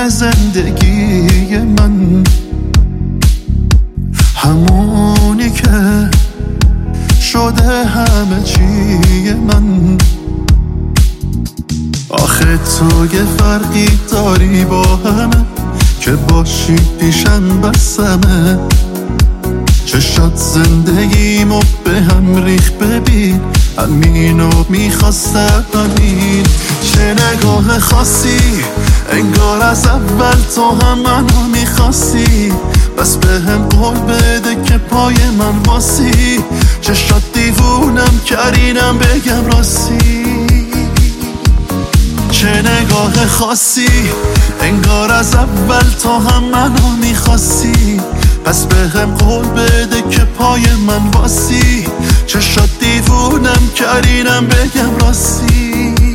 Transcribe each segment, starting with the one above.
همه زندگی من، همونی که شده همه چی من. آخه تو یه فرقی داری با همه، که باشی پیشم بسمه. چشات زندگیمو به هم ریخ، ببین همینو میخواستم همین. چه نگاه خاصی، انگار از اول تو هم منو میخواستی. بس به هم قول بده که پای من واسی. چشات دیوونم کردینم بگم راستی. چه نگاه خاصی، انگار از اول تو هم منو میخواستی. پس به هم قول بده که پای من واسی. چشات دیوونم کردینم بگم راستی.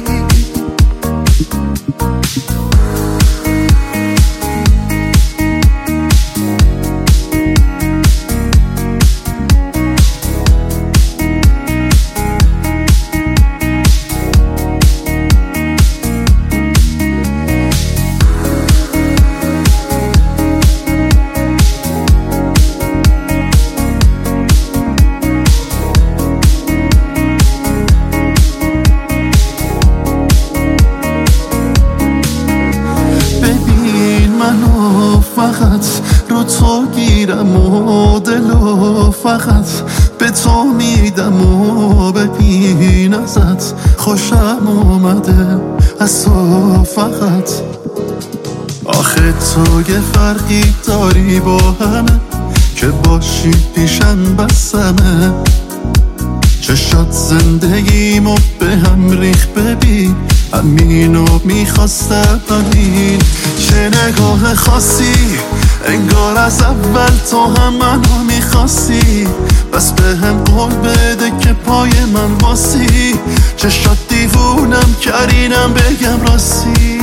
فقط رو تو گیرم و دلو فقط به تو میدم و ببین ازت خوشم اومده از تو فقط. آخه تو یه فرقی داری با همه، که باشی پیشم بسمه. چشات زندگیمو به هم ریخ، ببین همینو میخواستم همین. چه نگاه خاصی، انگار از اول تو هم منو میخواستی. بس به هم قول بده که پای من واسی. چشات دیوونم کردینم بگم راستی.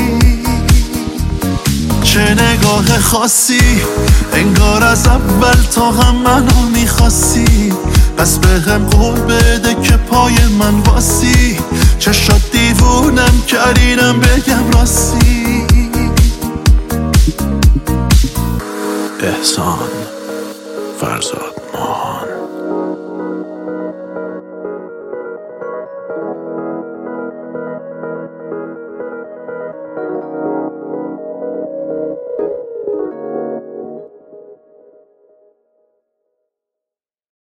چه نگاه خاصی، انگار از اول تو هم منو میخواستی. پس به هم قول بده که پای من واسی. چشات دیوونم کردینم بگم راستی. احسان فرزاد ما